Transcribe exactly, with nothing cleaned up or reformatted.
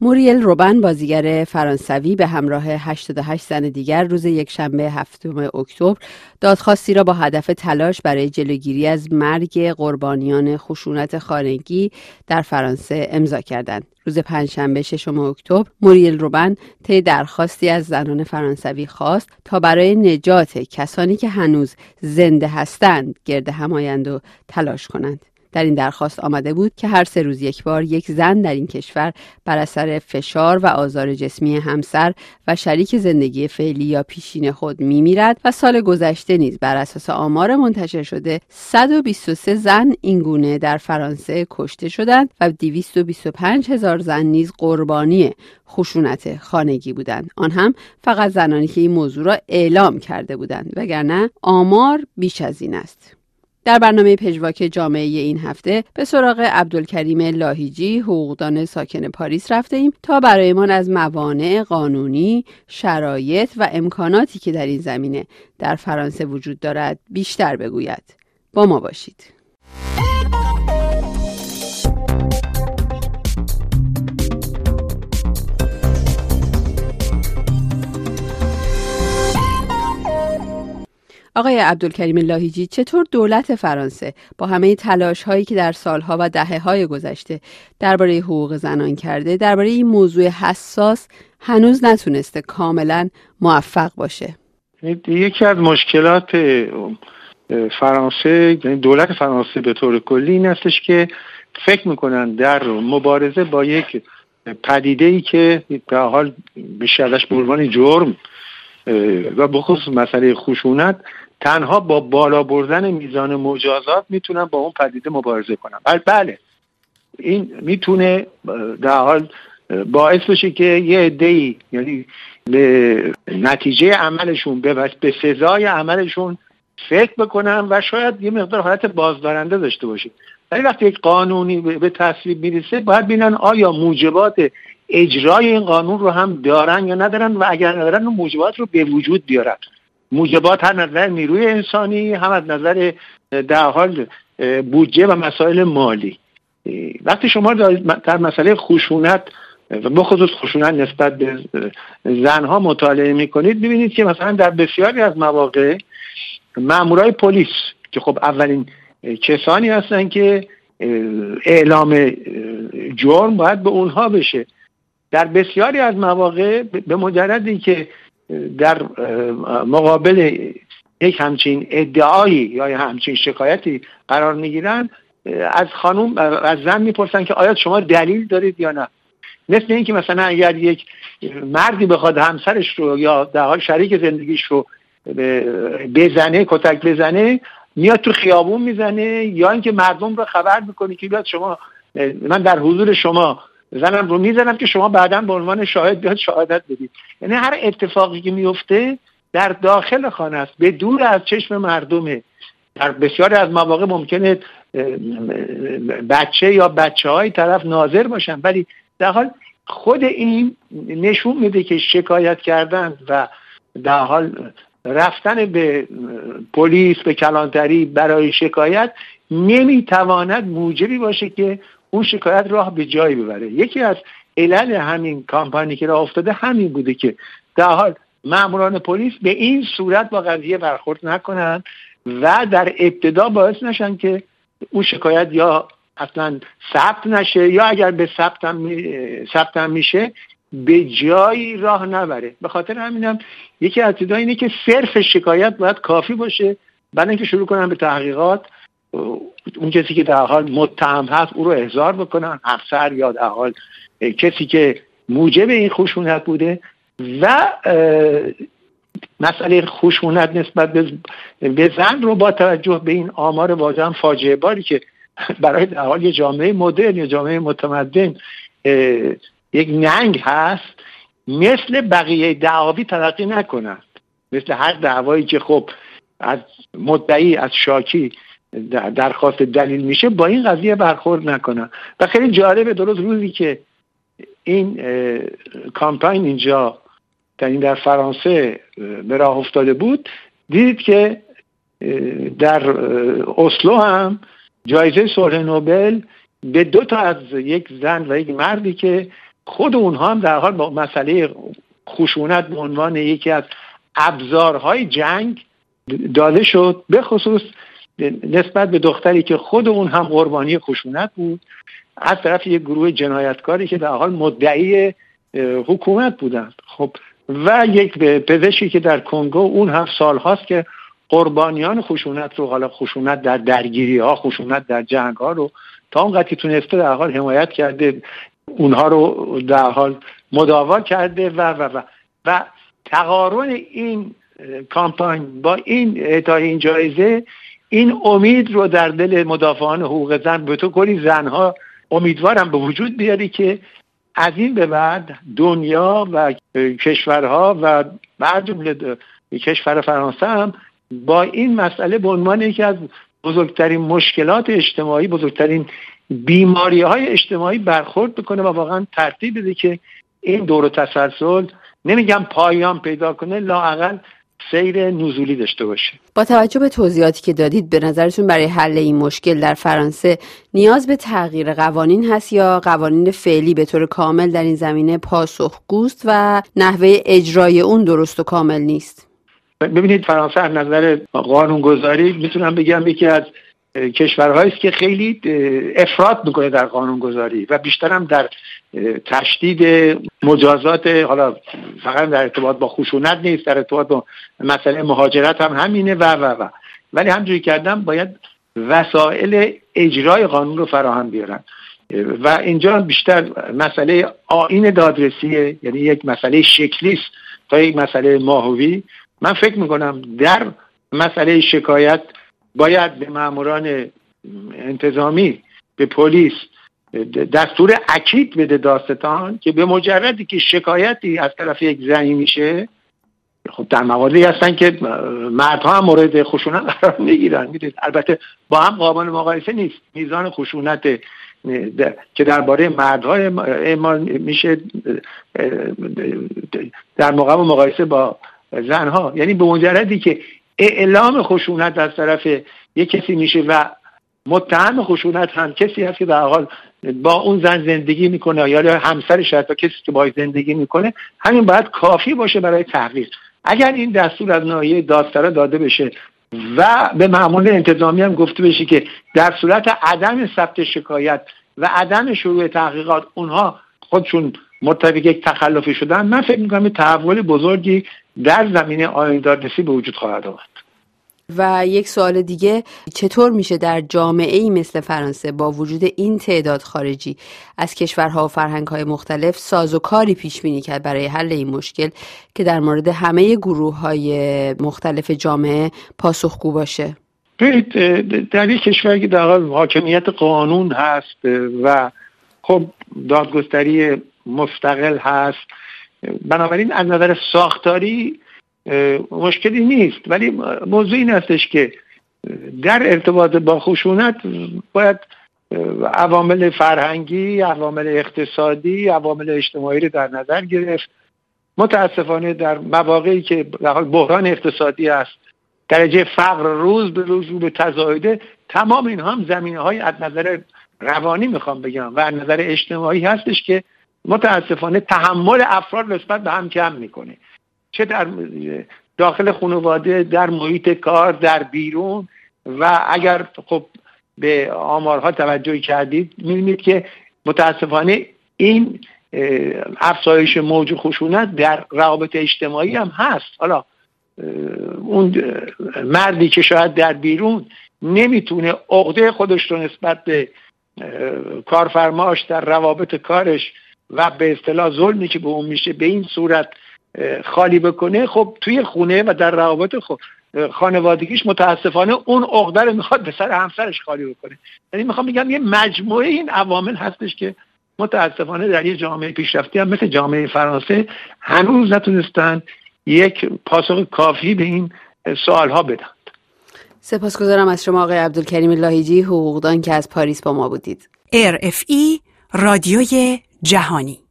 موریل روبن، بازیگر فرانسوی، به همراه هشتاد و هشت زن دیگر روز یکشنبه هفتم اکتبر دادخواستی را با هدف تلاش برای جلوگیری از مرگ قربانیان خشونت خانگی در فرانسه امضا کردند. روز پنجشنبه ششم اکتبر موریل روبن طی درخواستی از زنان فرانسوی خواست تا برای نجات کسانی که هنوز زنده هستند گرد هم آیند و تلاش کنند. در این درخواست آمده بود که هر سه روز یک بار یک زن در این کشور بر اثر فشار و آزار جسمی همسر و شریک زندگی فعلی یا پیشین خود می‌میرد و سال گذشته نیز بر اساس آمار منتشر شده صد و بیست و سه زن اینگونه در فرانسه کشته شدند و دویست و بیست و پنج هزار زن نیز قربانی خشونت خانگی بودند، آن هم فقط زنانی که این موضوع را اعلام کرده بودند، وگرنه آمار بیش از این است. در برنامه پژواک جامعه این هفته به سراغ عبدالکریم لاهیجی، حقوقدان ساکن پاریس رفته ایم تا برایمان از موانع قانونی، شرایط و امکاناتی که در این زمینه در فرانسه وجود دارد بیشتر بگوید. با ما باشید. آقای عبدالکریم لاهیجی، چطور دولت فرانسه با همه تلاش هایی که در سالها و دهه های گذشته درباره حقوق زنان کرده، درباره این موضوع حساس هنوز نتونسته کاملا موفق باشه؟ یکی از مشکلات فرانسه، یعنی دولت فرانسه به طور کلی، این هستش که فکر میکنن در مبارزه با یک پدیده‌ای که به حال بیشتر ازش به عنوان جرم و بخصوص مسئله خشونت، تنها با بالا بردن میزان مجازات میتونن با اون پدیده مبارزه کنن. بله این میتونه در حال باعث بشه که یه عده‌ای، یعنی به نتیجه عملشون، به به سزای عملشون فکر بکنن و شاید یه مقدار حالت بازدارنده داشته باشه. ولی وقتی یک قانونی به تصویب میرسه باید ببینن آیا موجبات اجرای این قانون رو هم دارن یا ندارن، و اگر ندارن اون موجبات رو به وجود بیارن. موجبات هم از نظر نیروی انسانی، هم از نظر در حال بودجه و مسائل مالی. وقتی شما در مسئله خشونت و بخصوص خشونت نسبت به زنها مطالعه میکنید، ببینید که مثلا در بسیاری از مواقع مامورای پلیس که خب اولین کسانی هستن که اعلام جرم باید به اونها بشه، در بسیاری از مواقع به مجردی که در مقابل یک همچین ادعایی یا همچین شکایتی قرار میگیرن، از خانم از زن میپرسن که آیا شما دلیل دارید یا نه. مثل این که مثلا اگر یک مردی بخواد همسرش رو یا در حال شریک زندگیش رو بزنه، کتک بزنه، میاد تو خیابون میزنه، یا اینکه مردم رو خبر میکنه که بیاد شما، من در حضور شما زنم رو میزنم که شما بعداً به عنوان شاهد بیاد شهادت بدید. یعنی هر اتفاقی که میفته در داخل خانه است، به دور از چشم مردمه. در بسیاری از مواقع ممکنه بچه یا بچه‌های طرف ناظر باشن، ولی در حال خود این نشون میده که شکایت کردن و در حال رفتن به پلیس، به کلانتری برای شکایت نمیتواند موجبی باشه که اون شکایت راه به جایی ببره. یکی از علل همین کامپانی که راه افتاده همین بوده که در حال ماموران پلیس به این صورت با قضیه برخورد نکنن و در ابتدا باعث نشن که اون شکایت یا اصلا ثبت نشه، یا اگر به ثبت هم, ثبت هم میشه به جایی راه نبره. به خاطر همینم یکی از ابتدا اینه که صرف شکایت باید کافی باشه، بعد اینکه شروع کنن به تحقیقات، اون کسی که در حال متهم هست او رو احضار بکنن، افسر یا در حال کسی که موجب این خشونت بوده. و مسئله خشونت نسبت به زن رو با توجه به این آمار واقعا فاجعه باری که برای در حال یه جامعه مدرن یا جامعه متمدن یک ننگ هست، مثل بقیه دعاوی تلقی نکنند. مثل هر دعوایی که خب از مدعی، از شاکی درخواست دلیل میشه، با این قضیه برخورد نکنن. و خیلی جالبه، درست روزی که این کامپاین اینجا در این در فرانسه به راه افتاده بود، دیدید که در اسلو هم جایزه صلح نوبل به دو تا از یک زن و یک مردی که خود اونها هم در حال با مسئله خشونت به عنوان یکی از ابزارهای جنگ داده شد، به خصوص نسبت به دختری که خود اون هم قربانی خشونت بود از طرف یک گروه جنایتکاری که در حال مدعی حکومت بودند. خب و یک پزشکی که در کنگو اون هم سال هاست که قربانیان خشونت رو، حالا خشونت در درگیری ها، خشونت در جنگ ها رو تا اون قدری تونسته در حال حمایت کرده، اونها رو در حال مداوا کرده و و و و تقارن این کامپاین با این اعطای این جایزه این امید رو در دل مدافعان حقوق زن، به تو کلی زنها امیدوارم به وجود بیاری که از این به بعد دنیا و کشورها و بعد جمله کشور فرانسه هم با این مسئله به عنوان یکی از بزرگترین مشکلات اجتماعی، بزرگترین بیماری های اجتماعی برخورد بکنه و واقعا ترتیب بده که این دور و تسلسل نمیگم پایان پیدا کنه، لااقل سیر نزولی داشته باشه. با توجه به توضیحاتی که دادید، به نظرتون برای حل این مشکل در فرانسه نیاز به تغییر قوانین هست یا قوانین فعلی به طور کامل در این زمینه پاسخگوست و نحوه اجرای اون درست و کامل نیست؟ ببینید فرانسه از نظر قانونگذاری میتونم بگم یکی از کشورهایی است که خیلی افراط میکنه در قانونگذاری و بیشتر هم در تشدید مجازات، حالا فقط در ارتباط با خشونت نیست، در ارتباط با مسئله مهاجرت هم همینه و و و ولی همجوری کردم باید وسایل اجرای قانون رو فراهم بیارن و اینجا بیشتر مسئله آیین دادرسیه، یعنی یک مسئله شکلی است تا یک مسئله ماهوی. من فکر میکنم در مسئله شکایت باید به ماموران انتظامی، به پلیس دستور اکید بده داستان که به مجردی که شکایتی از طرف یک زنی میشه، خب در مواردی هستن که مردها هم مورد خشونت قرار میگیرن، میدونید البته با هم قابل مقایسه نیست میزان خشونت که درباره مردها اعمال میشه در مقابل مقایسه با زنها. یعنی به مجردی که اعلام خشونت از طرف یک کسی میشه و متهم خشونت هم کسی هست که در حال با اون زن زندگی میکنه یا همسرش هست، کسی که باهاش زندگی میکنه، همین باید کافی باشه برای تحقیق. اگر این دستور از ناحیه دادسرا داده بشه و به ماموران انتظامی هم گفته بشه که در صورت عدم ثبت شکایت و عدم شروع تحقیقات اونها خودشون مرتکب یک تخلفی شدن، من فکر میکنم تحول بزرگی در زمینه آیین‌دادرسی به وجود خواهد آمد. و یک سوال دیگه، چطور میشه در جامعه‌ای مثل فرانسه با وجود این تعداد خارجی از کشورها و فرهنگ‌های مختلف سازوکاری پیش بینی کرد برای حل این مشکل که در مورد همه گروه‌های مختلف جامعه پاسخگو باشه؟ در یک کشوری که در حال حاکمیت قانون هست و خب دادگستری مستقل هست، بنابراین از نظر ساختاری مشکلی نیست، ولی موضوع این هستش که در ارتباط با خشونت باید عوامل فرهنگی، عوامل اقتصادی، عوامل اجتماعی رو در نظر گرفت. متاسفانه در مواقعی که در حال بحران اقتصادی است، درجه فقر روز به روز رو به تزاید، تمام اینها هم زمینه‌های از نظر روانی میخوام بگم و از نظر اجتماعی هستش که متاسفانه تحمل افراد نسبت به هم کم میکنه، چه در داخل خانواده، در محیط کار، در بیرون. و اگر خب به آمارها توجه کردید می‌بینید که متاسفانه این افزایش موج خشونت در روابط اجتماعی هم هست. حالا اون مردی که شاید در بیرون نمیتونه عقده خودش رو نسبت به کارفرماش در روابط کارش و به اصطلاح ظلمی که به اون میشه به این صورت خالی بکنه، خب توی خونه و در روابط خانوادگیش متاسفانه اون عقده رو میخواد به سر همسرش خالی بکنه. یعنی میخوام بگم یه مجموعه این عوامل هستش که متاسفانه در یه جامعه پیشرفته هم مثل جامعه فرانسه هنوز نتونستن یک پاسخ کافی به این سوالها بدن. سپاسگزارم از شما آقای عبدالکریم لاهیجی، حقوقدان که از پاریس با ما بودید. ار اف ای رادیوی جهانی.